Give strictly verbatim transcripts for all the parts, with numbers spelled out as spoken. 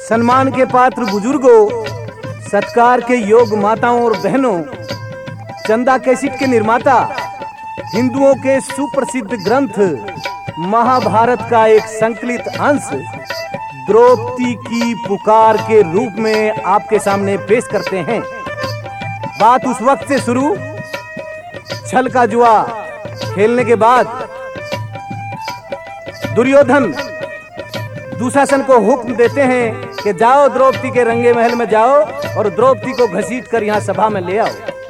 सम्मान के पात्र बुजुर्गों, सत्कार के योग माताओं और बहनों, चंदा कैसेट के निर्माता, हिंदुओं के सुप्रसिद्ध ग्रंथ महाभारत का एक संकलित अंश द्रौपदी की पुकार के रूप में आपके सामने पेश करते हैं। बात उस वक्त से शुरू, छल का जुआ खेलने के बाद दुर्योधन दुशासन को हुक्म देते हैं कि जाओ द्रौपदी के रंगे महल में जाओ और द्रौपदी को घसीट कर यहाँ सभा में ले आओ।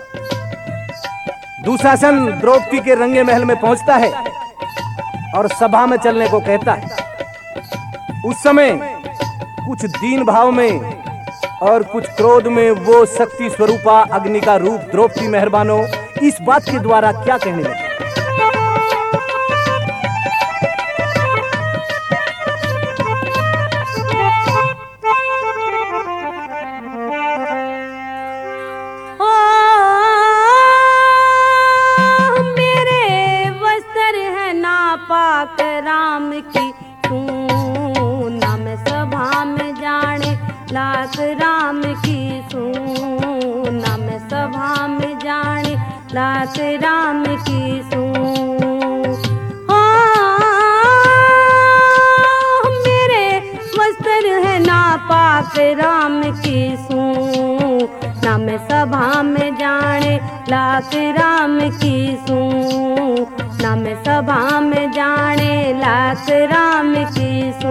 दुशासन द्रौपदी के रंगे महल में पहुंचता है और सभा में चलने को कहता है। उस समय कुछ दीन भाव में और कुछ क्रोध में वो शक्ति स्वरूपा अग्नि का रूप द्रौपदी मेहरबानों इस बात के द्वारा क्या कहने लगे। पाक राम की तू नाम सभा में जाने लाख राम की तू नाम सभा में जाने लाख राम की तू मेरे वस्त्र है ना पाक राम की सू नाम सभा में जाने लाख राम की सू नाम सभा में जाने लाख राम की सू।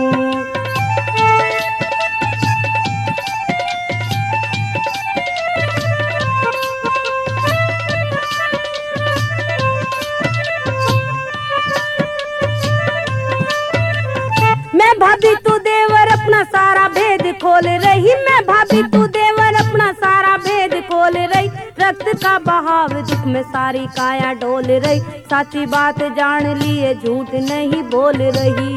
मैं भाभी तू देवर अपना सारा भेद खोल रही, मैं भाभी तू देवर अपना सारा भेद खोल रही, रक्त का बहाव दुख में सारी काया डोल रही, साची बात जान लिए झूठ नहीं बोल रही।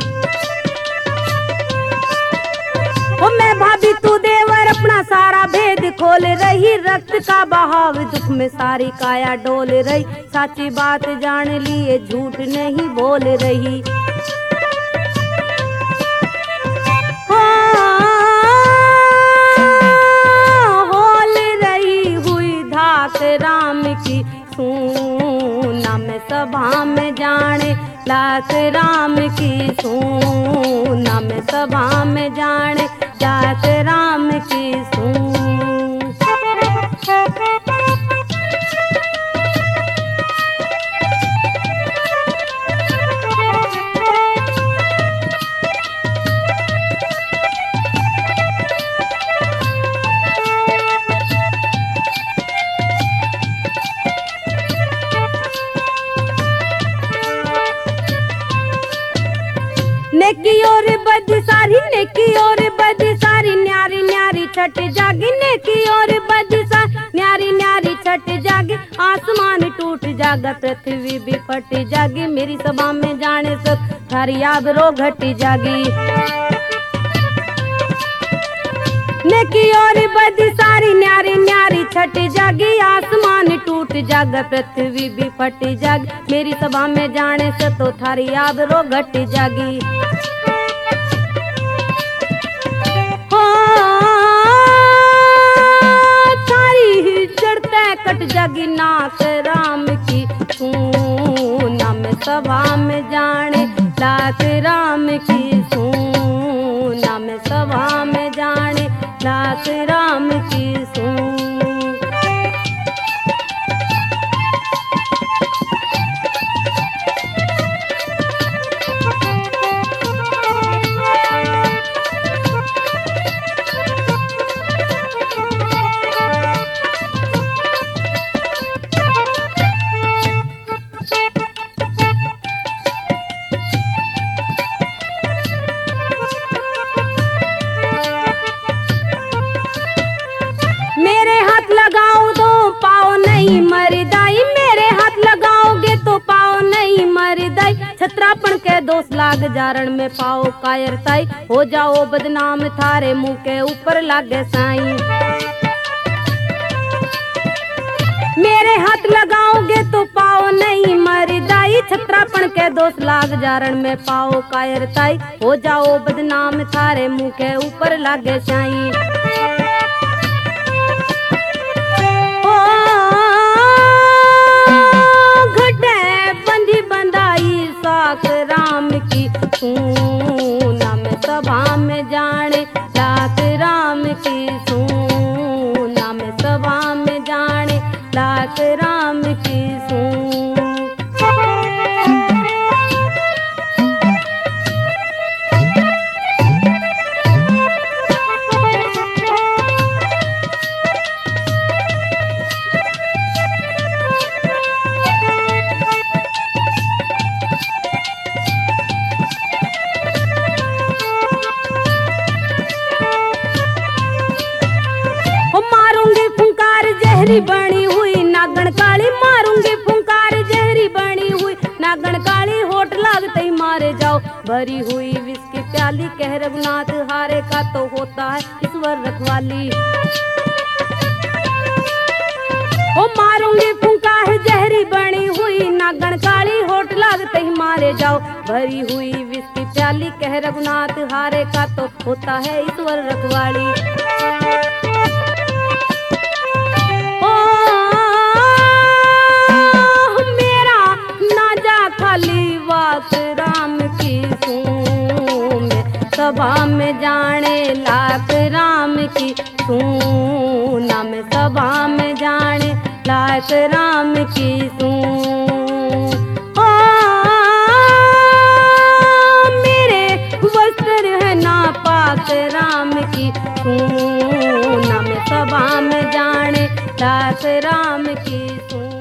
ओ मैं भाभी तू देवर अपना सारा भेद खोल रही, रक्त का बहाव दुख में सारी काया डोल रही, साची बात जान लिए झूठ नहीं बोल रही। राम की सू नाम सभा में जाने लाख राम की सू नाम सभा में जाने लाख राम की सू। नेकी और बद सारी नेकी और बद सारी न्यारी न्यारी छठ जागी, नेकी और बद सारी न्यारी न्यारी छठ जागी, आसमान टूट जागा पृथ्वी भी फट जागी, मेरी सभा में जाने सब थारी याद रो घट जागी। नेकी और बद सारी न्यारी न्यारी छठ जागी, आसमान टूट जागा पृथ्वी भी फट जागी, मेरी सभा में जाने से तो थारी याद रो घट जागी। थारी चढ़ते कट जागी नाक राम की तू नाम सभा में जाने लाख राम की तू नाम सभा में जाने लाख राम की तू। मेरे हाथ लगाओ तो पाओ नहीं मरदाई, मेरे हाथ लगाओगे तो पाओ नहीं मरदाई, छत्रापन के दोष लाग जारण में पाओ कायरताई, हो जाओ बदनाम थारे मुंह के ऊपर लागे साई। मेरे हाथ लगाओगे तो पाओ नहीं मरदाई, ताई छत्रापन के दोष लाग जारण में पाओ कायर ताई हो जाओ बदनाम थारे मुंह के ऊपर लागे साई ओ घटे बंदी बंदाई साख राम की सूना में सभा में जाने लाख राम की सूना में सभा में जाने लाख राम की सून जहरी बनी हुई नागन काली मारूंगी फुंकार जहरी बनी हुई नागन काली होठ लागते ही मारे जाओ भरी हुई विष की प्याली कह रघुनाथ हारे का तो होता है ईश्वर रखवाली ओ मारूंगी फुंकार जहरी बनी हुई नागन काली होठ लागते ही मारे जाओ भरी हुई विष की प्याली कह रघुनाथ हारे का तो होता है ईश्वर रखवाली खाली बात राम की सून सभा में जाने लाख राम की सूना में सभा में जाने लाख राम की सून ओ मेरे वस्त्र है नापाक राम की सूना में सभा में जाने लाख राम की सून